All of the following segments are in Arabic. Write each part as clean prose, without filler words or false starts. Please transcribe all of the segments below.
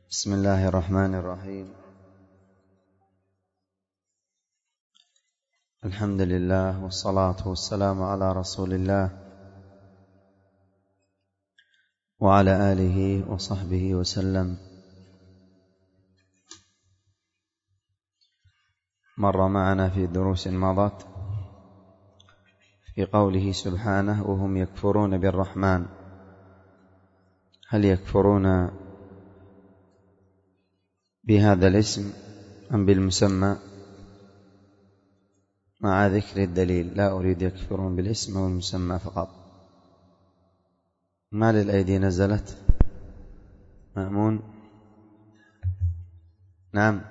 بسم الله الرحمن الرحيم. الحمد لله والصلاة والسلام على رسول الله وعلى آله وصحبه وسلم. مر معنا في دروس مضت في قوله سبحانه: وهم يكفرون بالرحمن. هل يكفرون بهذا الاسم أم بالمسمى؟ مع ذكر الدليل، لا أريد يكفرون بالاسم أو المسمى فقط. ما للأيدي نزلت؟ مأمون؟ نعم،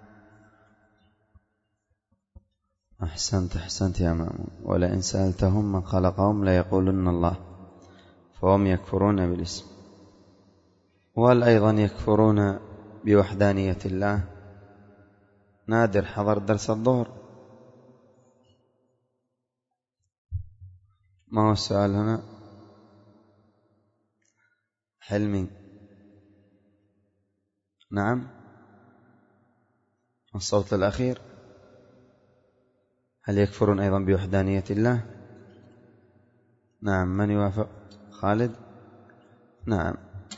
أحسنت يا مأمون. ولئن سألتهم من خلقهم ليقولن الله. فهم يكفرون بالاسم. وهل أيضا يكفرون بوحدانية الله؟ نادر حضر درس الظهر. ما هو السؤال هنا؟ حلمي؟ نعم، الصوت الأخير. هل يكفرون أيضا بوحدانية الله؟ نعم. من يوافق؟ خالد؟ نعم.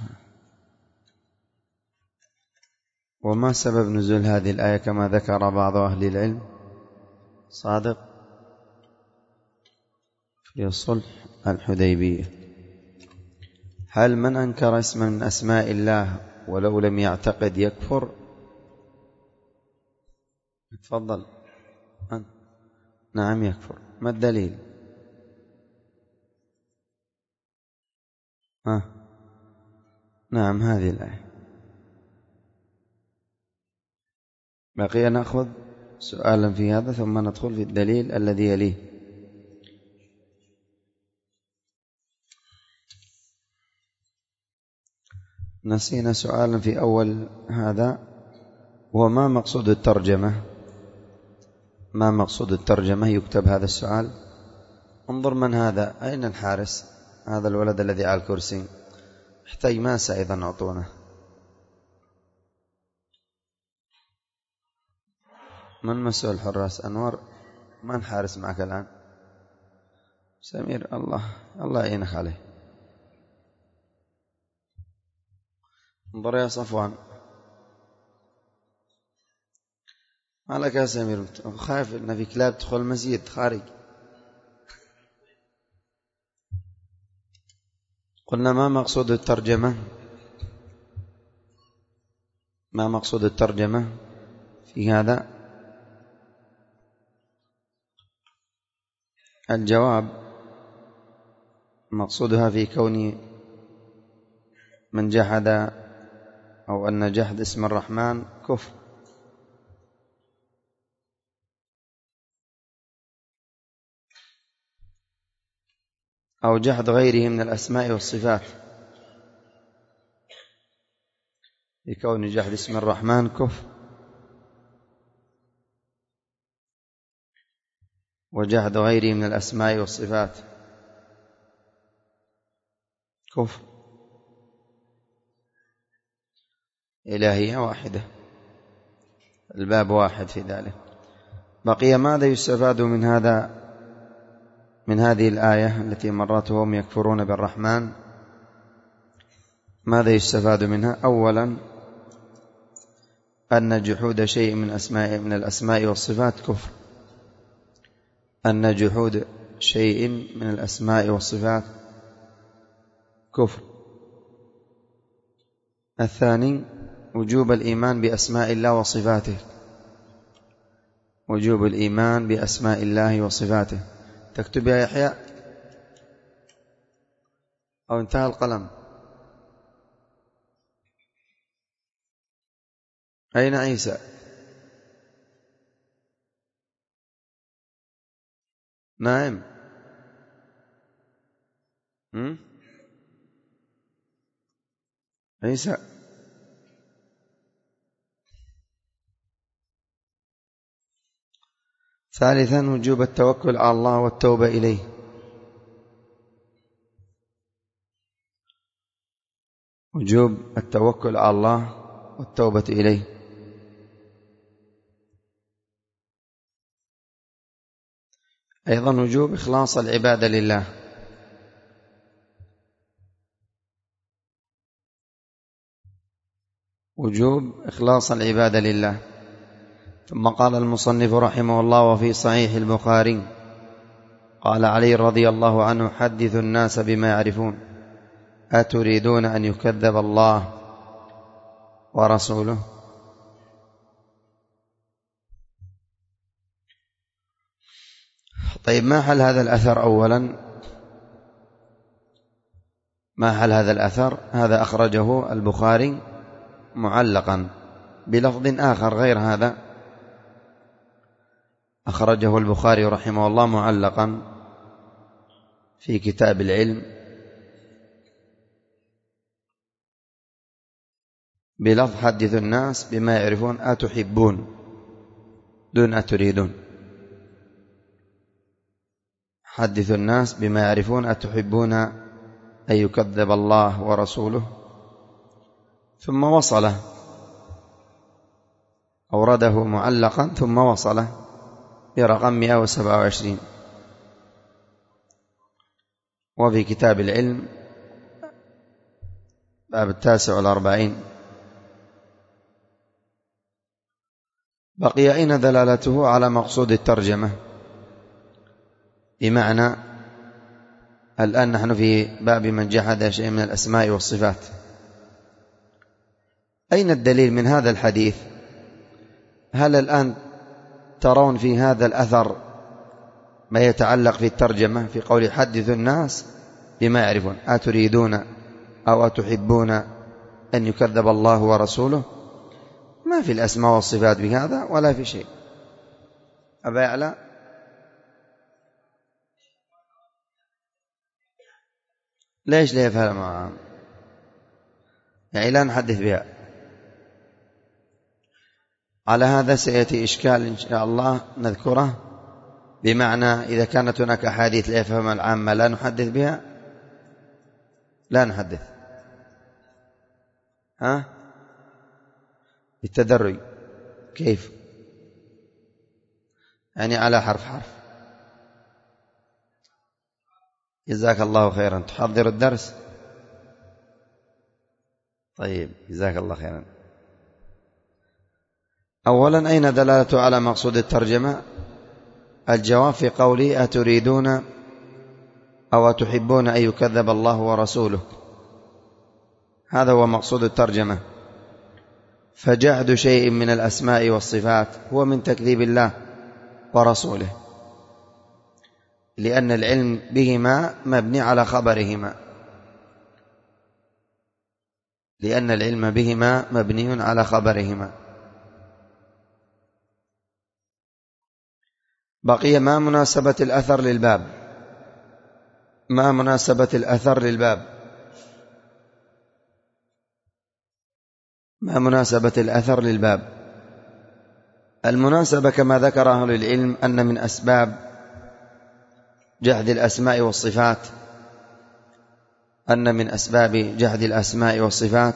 وما سبب نزول هذه الآية كما ذكر بعض أهل العلم؟ صادق؟ في صلح الحديبية. هل من أنكر اسما من أسماء الله ولو لم يعتقد يكفر؟ تفضل أنت. نعم يكفر. ما الدليل؟ نعم، هذه الآية. بقي نأخذ سؤالا في هذا ثم ندخل في الدليل الذي يليه. نسينا سؤالا في أول هذا، هو ما مقصود الترجمة؟ ما مقصود الترجمة؟ يكتب هذا السؤال. انظر من هذا، أين الحارس؟ هذا الولد الذي على الكرسي يحتاج ماسة أيضا، أعطونه. من مسؤول الحراس؟ أنور؟ من حارس معك الآن؟ سمير؟ الله يعينك عليه. انظر يا صفوان، ما لك يا سمير؟ خايف إن في كلاب تدخل المسجد خارج. قلنا ما مقصود الترجمة؟ ما مقصود الترجمة في هذا؟ الجواب: مقصودها في كون من جحد أو أن جحد اسم الرحمن كفر، أو جحد غيره من الأسماء والصفات. في كون جحد اسم الرحمن كفر، وجحد غيره من الأسماء والصفات كفر. إلهية واحدة، الباب واحد في ذلك. بقي ماذا يستفاد من هذه الآية التي مرت وهم يكفرون بالرحمن؟ ماذا يستفاد منها؟ أولا، أن جحود شيء من الأسماء والصفات كفر. أن جحود شيء من الأسماء والصفات كفر. الثاني، وجوب الإيمان بأسماء الله وصفاته. وجوب الإيمان بأسماء الله وصفاته. تكتب يا يحيى أو انتهى القلم؟ أين عيسى؟ نائم؟ عيسى؟ ثالثا، وجوب التوكل على الله والتوبة إليه. وجوب التوكل على الله والتوبة إليه. أيضا وجوب إخلاص العبادة لله، وجوب إخلاص العبادة لله. ثم قال المصنف رحمه الله: وفي صحيح البخاري قال علي رضي الله عنه: حدثوا الناس بما يعرفون، أتريدون أن يكذب الله ورسوله؟ طيب، ما حل هذا الأثر؟ أولا، ما حل هذا الأثر؟ هذا أخرجه البخاري معلقا بلفظ آخر غير هذا، أخرجه البخاري رحمه الله معلقا في كتاب العلم بلفظ: حدث الناس بما يعرفون، أتحبون، دون أتريدون. حدث الناس بما يعرفون، أتحبون أن يكذب الله ورسوله. ثم وصله، أورده معلقا ثم وصله برقم 127. وفي كتاب العلم باب 49. بقي أين دلالته على مقصود الترجمة؟ بمعنى الآن نحن في باب من جحد شيء من الأسماء والصفات. أين الدليل من هذا الحديث؟ هل الآن ترون في هذا الأثر ما يتعلق في الترجمة في قول حدث الناس بما يعرفون، أتريدون أو أتحبون أن يكذب الله ورسوله؟ ما في الأسماء والصفات بهذا ولا في شيء. أبا يعلى؟ ليش لا يفهم معها؟ يعني لا نحدث بها. على هذا سيأتي إشكال إن شاء الله نذكره، بمعنى إذا كانت هناك أحاديث لا يفهمها العامة لا نحدث بها، لا نحدث. بالتدرج. كيف؟ يعني على حرف حرف. جزاك الله خيرا. تحضر الدرس؟ طيب، جزاك الله خيرا. أولا، أين دلالته على مقصود الترجمة؟ الجواب في قولي: أتريدون أو أتحبون أن يكذب الله ورسوله. هذا هو مقصود الترجمة. فجحد شيء من الأسماء والصفات هو من تكذيب الله ورسوله، لأن العلم بهما مبني على خبرهما، لأن العلم بهما مبني على خبرهما. بقي ما مناسبة الأثر للباب؟ ما مناسبة الأثر للباب؟ ما مناسبة الأثر للباب؟ المناسبة كما ذكر أهل العلم أن من أسباب جحد الأسماء والصفات، أن من أسباب جحد الأسماء والصفات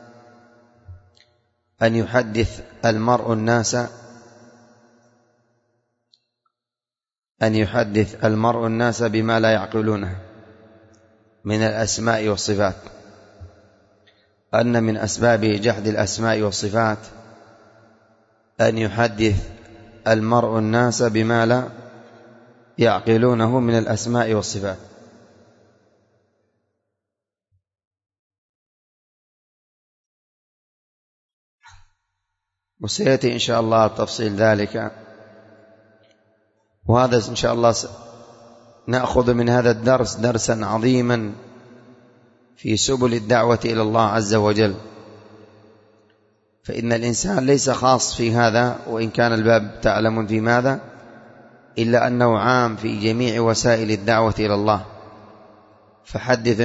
أن يحدث المرء الناس بما لا يعقلونه من الأسماء والصفات. أن من أسباب جحد الأسماء والصفات أن يحدث المرء الناس بما لا يعقلونه من الأسماء والصفات. وسيأتي إن شاء الله تفصيل ذلك، وهذا إن شاء الله نأخذ من هذا الدرس درسا عظيما في سبل الدعوة إلى الله عز وجل. فإن الإنسان ليس خاص في هذا، وإن كان الباب تعلم في ماذا، إلا أنه عام في جميع وسائل الدعوة إلى الله. فحدث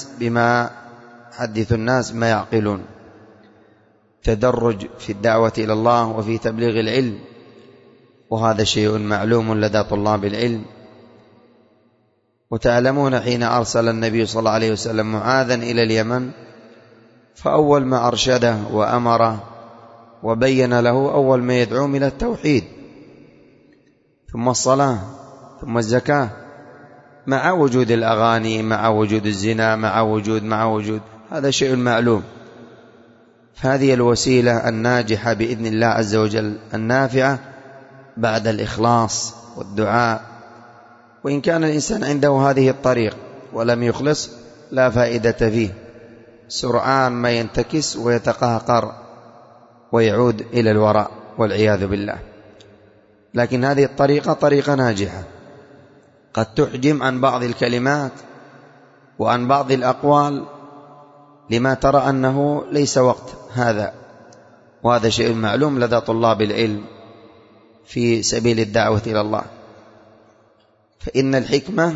الناس ما يعقلون. تدرج في الدعوة إلى الله وفي تبليغ العلم، وهذا شيء معلوم لدى طلاب العلم. وتعلمون حين أرسل النبي صلى الله عليه وسلم معاذا إلى اليمن، فأول ما أرشده وأمره وبين له أول ما يدعوهم إلى التوحيد، ثم الصلاة، ثم الزكاة، مع وجود الأغاني، مع وجود الزنا، مع وجود هذا شيء معلوم. فهذه الوسيلة الناجحة بإذن الله عز وجل النافعة بعد الإخلاص والدعاء. وإن كان الإنسان عنده هذه الطريق ولم يخلص لا فائدة فيه، سرعان ما ينتكس ويتقهقر ويعود إلى الوراء والعياذ بالله. لكن هذه الطريقة طريقة ناجحة، قد تحجم عن بعض الكلمات وعن بعض الأقوال لما ترى أنه ليس وقت هذا، وهذا شيء معلوم لدى طلاب العلم في سبيل الدعوة إلى الله. فإن الحكمة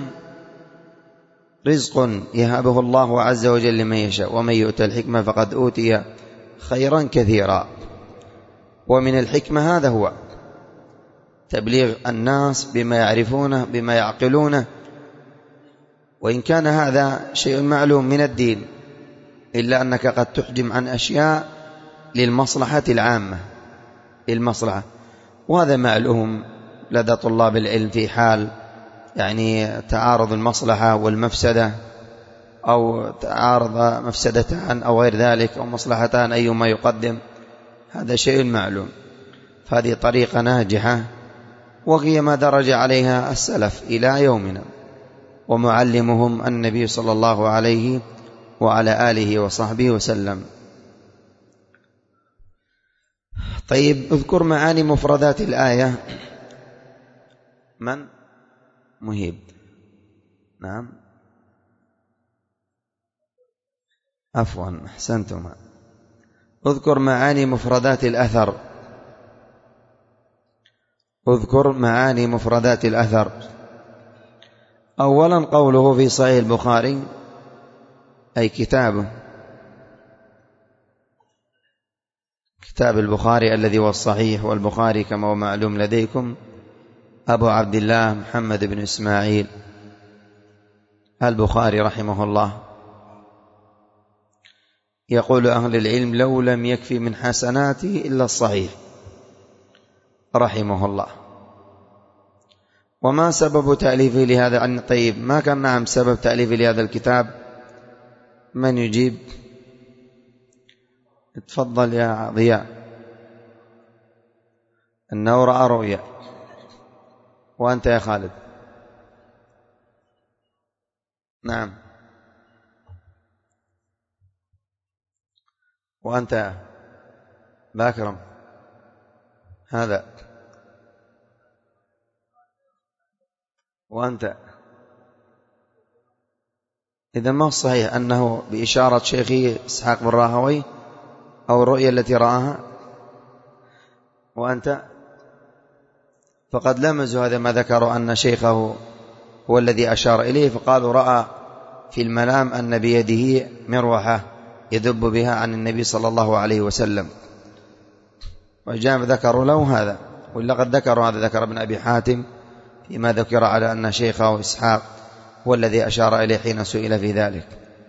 رزق يهبه الله عز وجل لمن يشاء، ومن يؤتى الحكمة فقد أوتي خيرا كثيرا. ومن الحكمة هذا هو تبليغ الناس بما يعرفونه بما يعقلونه. وإن كان هذا شيء معلوم من الدين، إلا أنك قد تحجم عن أشياء للمصلحة العامة، للمصلحة، وهذا معلوم لدى طلاب العلم في حال يعني تعارض المصلحة والمفسدة، أو تعارض مفسدتان أو غير ذلك، أو مصلحتان أيما يقدم، هذا شيء معلوم. فهذه طريقة ناجحة، وهي ما درج عليها السلف إلى يومنا، ومعلمهم النبي صلى الله عليه وعلى آله وصحبه وسلم. طيب، اذكر معاني مفردات الآية. من؟ مهيب. نعم، عفوا، أحسنتم. اذكر معاني مفردات الأثر. اذكر معاني مفردات الأثر. أولا قوله في صحيح البخاري، أي كتابه، كتاب البخاري الذي هو الصحيح، والبخاري كما هو معلوم لديكم أبو عبد الله محمد بن إسماعيل البخاري رحمه الله. يقول أهل العلم: لو لم يكفي من حسناته إلا الصحيح رحمه الله. وما سبب تأليفه لهذا؟ طيب، ما كان نعم سبب تأليفه لهذا الكتاب؟ من يجيب؟ تفضل يا ضياء. أنه رأى رؤيا. وأنت يا خالد؟ نعم. وأنت يا باكرم؟ هذا. وأنت؟ إذا ما صحيح أنه بإشارة شيخي إسحاق بن راهوي أو الرؤيا التي رآها. وأنت؟ فقد لمزوا هذا ما ذكروا أن شيخه هو الذي أشار إليه، فقالوا رأى في المنام أن بيده مروحة يذب بها عن النبي صلى الله عليه وسلم، وجاء ذكروا له هذا. وإلا قد ذكروا هذا، ذكر ابن أبي حاتم فيما ذكر على أن شيخه إسحاق هو الذي أشار إليه حين سئل في ذلك.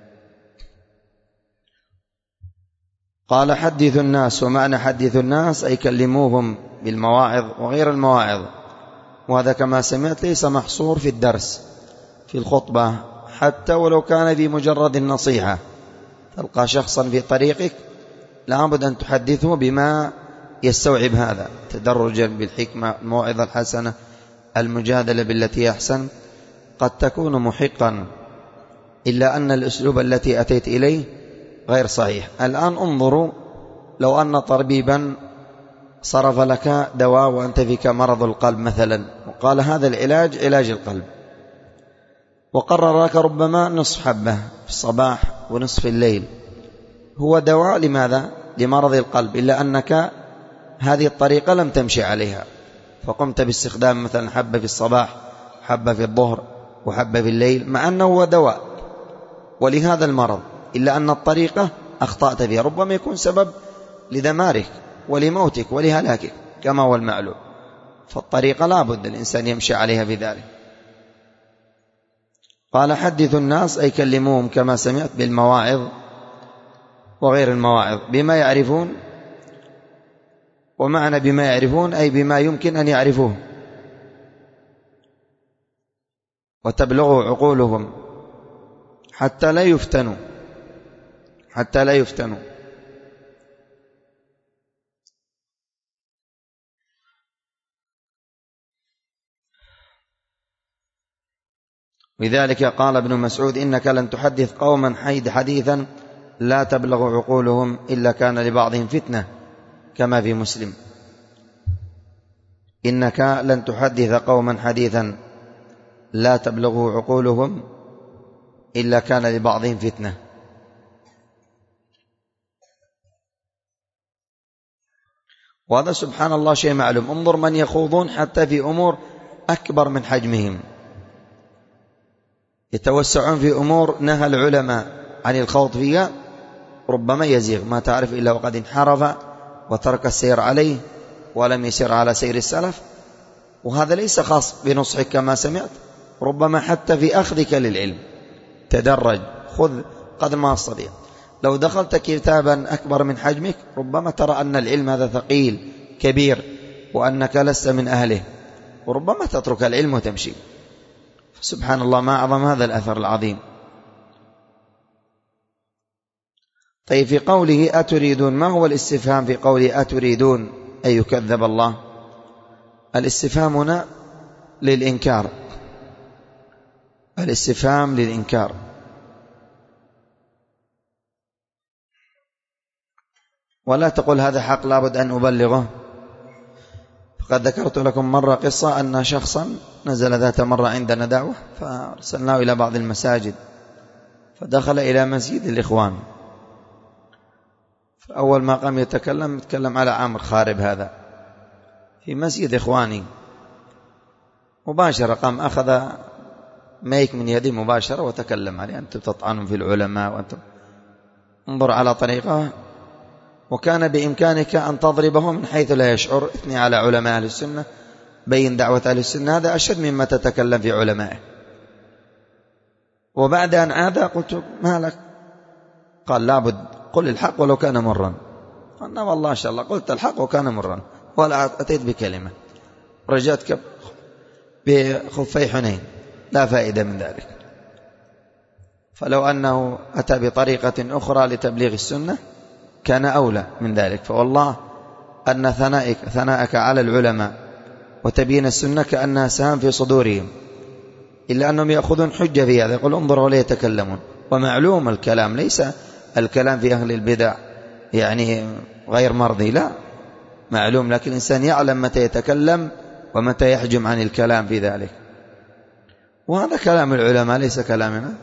قال: حدث الناس. ومعنى حدث الناس أي كلموهم بالمواعظ وغير المواعظ، وهذا كما سمعت ليس محصور في الدرس في الخطبة، حتى ولو كان في مجرد النصيحة. تلقى شخصا في طريقك لابد أن تحدثه بما يستوعب هذا، تدرجا بالحكمة، الموعظة الحسنة، المجادلة بالتي أحسن. قد تكون محقا، إلا أن الأسلوب التي أتيت إليه غير صحيح. الآن انظروا، لو أن طبيبا صرف لك دواء وأنت فيك مرض القلب مثلا، وقال هذا العلاج علاج القلب، وقرر لك ربما نصف حبة في الصباح ونصف في الليل، هو دواء لماذا؟ لمرض القلب، إلا أنك هذه الطريقة لم تمشي عليها، فقمت باستخدام مثلا حبة في الصباح، حبة في الظهر، وحبة في الليل، مع أنه هو دواء ولهذا المرض، إلا أن الطريقة أخطأت فيها، ربما يكون سبب لدمارك ولموتك ولهلاكك كما هو المعلوم. فالطريقة لا بد الإنسان يمشي عليها بذلك. قال: حدث الناس أي كلموهم كما سمعت بالمواعظ وغير المواعظ بما يعرفون. ومعنى بما يعرفون أي بما يمكن أن يعرفوه وتبلغ عقولهم حتى لا يفتنوا لذلك قال ابن مسعود: إنك لن تحدث قوما حديثا لا تبلغ عقولهم إلا كان لبعضهم فتنة، كما في مسلم: إنك لن تحدث قوما حديثا لا تبلغ عقولهم إلا كان لبعضهم فتنة. وهذا سبحان الله شيء معلوم. انظر من يخوضون حتى في أمور أكبر من حجمهم، يتوسعون في أمور نهى العلماء عن الخوض فيها، ربما يزيغ ما تعرف إلا وقد انحرف وترك السير عليه ولم يسير على سير السلف. وهذا ليس خاص بنصحك كما سمعت، ربما حتى في أخذك للعلم تدرج، خذ قدر ما تستطيع. لو دخلت كتابا أكبر من حجمك ربما ترى أن العلم هذا ثقيل كبير وأنك لست من أهله، وربما تترك العلم وتمشي. سبحان الله، ما أعظم هذا الأثر العظيم. طيب، في قوله أتريدون، ما هو الاستفهام في قوله أتريدون أي يكذب الله؟ الاستفهام هنا للإنكار، الاستفهام للإنكار. ولا تقول هذا حق لابد أن أبلغه. فقد ذكرت لكم مرة قصة أن شخصا نزل ذات مرة عندنا دعوة، فأرسلناه إلى بعض المساجد، فدخل إلى مسجد الإخوان، فأول ما قام يتكلم على عامر خارب هذا في مسجد إخواني. مباشرة قام أخذ مايك من يدي مباشرة وتكلم عليه: أنتم تطعنون في العلماء وأنتم. انظر على طريقة. وكان بإمكانك أن تضربه من حيث لا يشعر. اثني على علماء أهل السنة، بين دعوة أهل السنة، هذا أشد مما تتكلم في علمائه. وبعد أن عاد قلت: ما لك؟ قال: لابد قل الحق ولو كان مرا. قلنا: والله إن شاء الله قلت الحق وكان مرا، ولا أتيت بكلمة. رجعتك بخفي حنين، لا فائدة من ذلك. فلو أنه أتى بطريقة أخرى لتبليغ السنة كان أولى من ذلك. فوالله أن ثناءك على العلماء وتبيين السنة كأنها سهام في صدورهم، إلا أنهم يأخذون حجة في هذا، يقول: انظروا ولا يتكلمون. ومعلوم الكلام ليس الكلام في أهل البدع يعني غير مرضي، لا، معلوم، لكن الإنسان يعلم متى يتكلم ومتى يحجم عن الكلام في ذلك. وهذا كلام العلماء ليس كلامنا.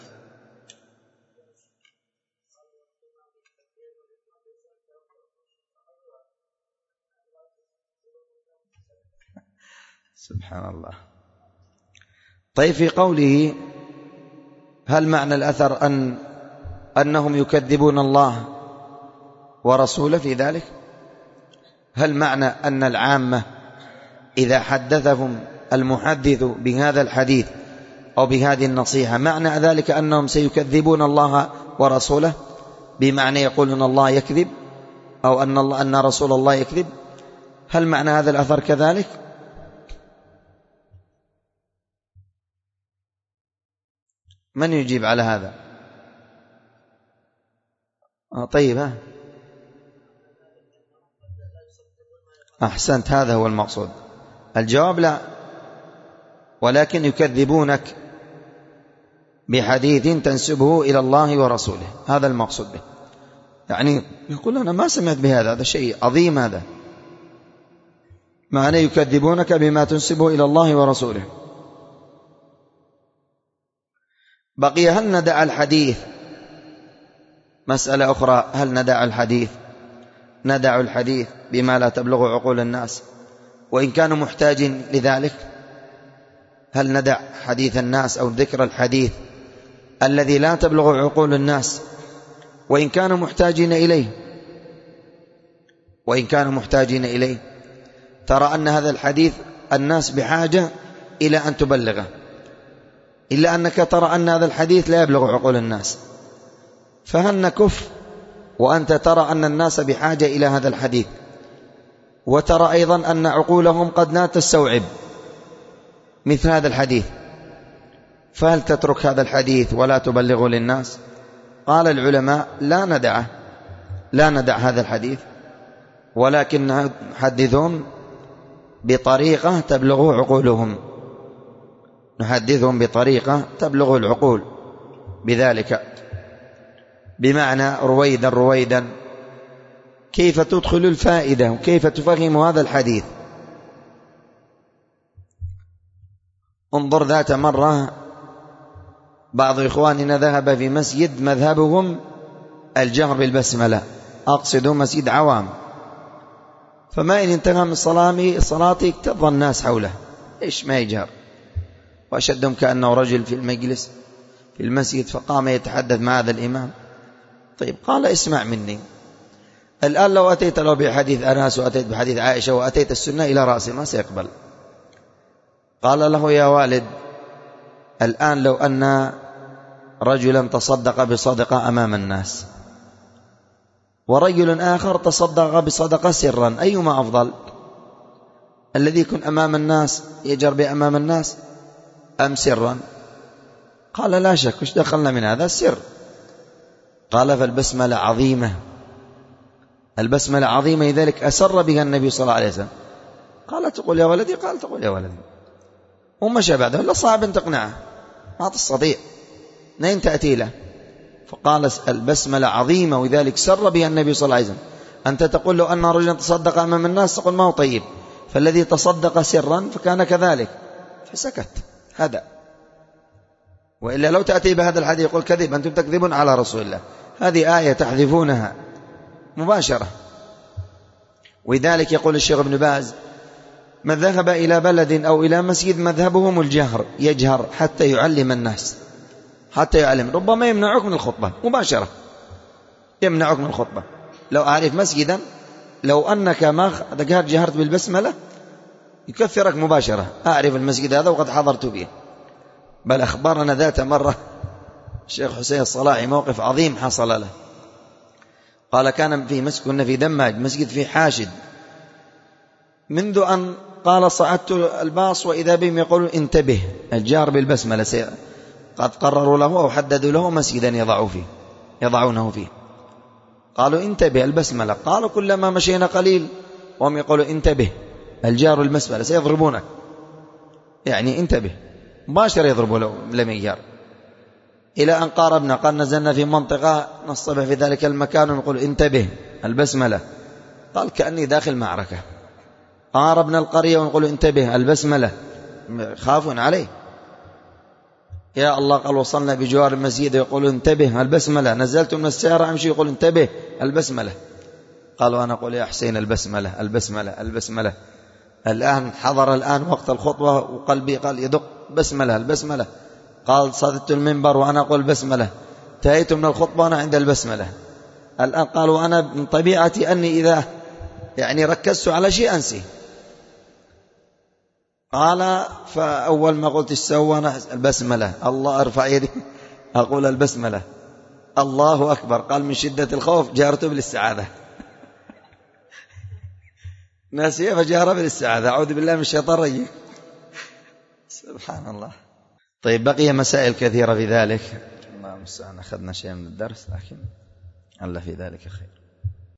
سبحان الله. طيب، في قوله هل معنى الأثر أنهم يكذبون الله ورسوله في ذلك؟ هل معنى أن العامة إذا حدثهم المحدث بهذا الحديث أو بهذه النصيحة معنى ذلك أنهم سيكذبون الله ورسوله، بمعنى يقولون الله يكذب أو أن رسول الله يكذب؟ هل معنى هذا الأثر كذلك؟ من يجيب على هذا؟ طيب، أحسنت، هذا هو المقصود. الجواب لا، ولكن يكذبونك بحديث تنسبه إلى الله ورسوله، هذا المقصود به. يعني يقول: أنا ما سمعت بهذا، هذا شيء عظيم، هذا معنى يكذبونك بما تنسبه إلى الله ورسوله. بقي هل ندع الحديث؟ مسألة أخرى، هل ندع الحديث؟ ندع الحديث بما لا تبلغ عقول الناس وإن كانوا محتاجين لذلك؟ هل ندع حديث الناس أو ذكر الحديث الذي لا تبلغ عقول الناس وإن كانوا محتاجين إليه؟ وإن كانوا محتاجين إليه، ترى أن هذا الحديث الناس بحاجة إلى أن تبلغه، إلا أنك ترى أن هذا الحديث لا يبلغ عقول الناس، فهل نكف وأنت ترى أن الناس بحاجة إلى هذا الحديث، وترى أيضا أن عقولهم قد لا تستوعب مثل هذا الحديث، فهل تترك هذا الحديث ولا تبلغه للناس؟ قال العلماء لا ندع هذا الحديث، ولكن نحدثهم بطريقة تبلغه عقولهم، نحدثهم بطريقة تبلغه العقول بذلك، بمعنى رويدا كيف تدخل الفائدة وكيف تفهم هذا الحديث. انظر ذات مرة بعض إخواننا ذهب في مسجد مذهبهم الجهر بالبسملة، أقصد مسجد عوام، فما إن انتهى من صلاته اكتظ الناس حوله، إيش ما يجهر، وأشدهم كأنه رجل في المجلس في المسجد، فقام يتحدث مع هذا الإمام. طيب قال اسمع مني، الآن لو أتيت له بحديث أنس وأتيت بحديث عائشة وأتيت السنة إلى رأسه ما سيقبل. قال له يا والد، الآن لو أن رجلا تصدق بصدقة أمام الناس ورجل آخر تصدق بصدقة سرا، أيما أفضل؟ الذي يكون أمام الناس يجر بأمام الناس أم سرا؟ قال لا شك، وش دخلنا من هذا السر؟ قال فالبسملة عظيمة، البسملة عظيمة، لذلك أسر بها النبي صلى الله عليه وسلم. قال تقول يا ولدي؟ قال تقول يا ولدي، ومشى بعده، لا صعب أن تقنعه، ما تستطيع، منين تأتي له؟ فقال البسملة عظيمة ولذلك سر بها النبي صلى الله عليه وسلم. أنت تقول له أن رجلا تصدق أمام الناس تقول ما هو طيب، فالذي تصدق سرا فكان كذلك، فسكت هذا. وإلا لو تأتي بهذا الحديث يقول كذب، أنتم تكذبون على رسول الله، هذه آية تحذفونها مباشرة. ولذلك يقول الشيخ ابن باز من ذهب إلى بلد أو إلى مسجد مذهبهم الجهر، يجهر حتى يعلم الناس، حتى يعلم، ربما يمنعك من الخطبة مباشرة، يمنعك من الخطبة. لو أعرف مسجدا لو أنك ما جهرت بالبسملة يكفرك مباشرة، أعرف المسجد هذا وقد حضرت به. بل أخبرنا ذات مرة الشيخ حسين الصلاحي موقف عظيم حصل له. قال كان في مسجد، كنا في دماج، مسجد في حاشد، منذ أن قال صعدت الباص وإذا بهم يقولون انتبه الجار بالبسملة، قد قرروا له أو حددوا له مسجدا يضعونه فيه. قالوا انتبه البسملة، قالوا كلما مشينا قليل وهم يقولوا انتبه الجار بالبسملة سيضربونك، يعني انتبه، مباشرة يضربوا له لم يجار. إلى أن قاربنا، قال نزلنا في منطقة نصطبح في ذلك المكان ونقول انتبه البسملة، قال كأني داخل معركة. قاربنا القرية ونقول انتبه البسملة، خافون عليه. يا الله، قال وصلنا بجوار المسجد يقول انتبه البسملة، نزلت من السيارة أمشي يقول انتبه البسملة. قالوا أنا أقول يا حسين البسملة البسملة البسملة. الآن حضر الآن وقت الخطبة وقلبي قال يدق بسملة البسملة. قال صددت المنبر وأنا أقول بسملة، انتهيت من الخطبة وأنا عند البسملة. الآن قالوا أنا من طبيعتي أني إذا يعني ركزت على شيء أنسي. قال فأول ما قلت السوى أنا البسملة، الله أرفع يدي أقول البسملة، الله أكبر. قال من شدة الخوف جارته بالاستعاذة ناسيه فجار بالاستعاذة، أعوذ بالله من الشيطان الرجيم. سبحان الله. طيب بقي مسائل كثيرة في ذلك، الله المستعان، أخذنا شيء من الدرس لكن الله في ذلك خير.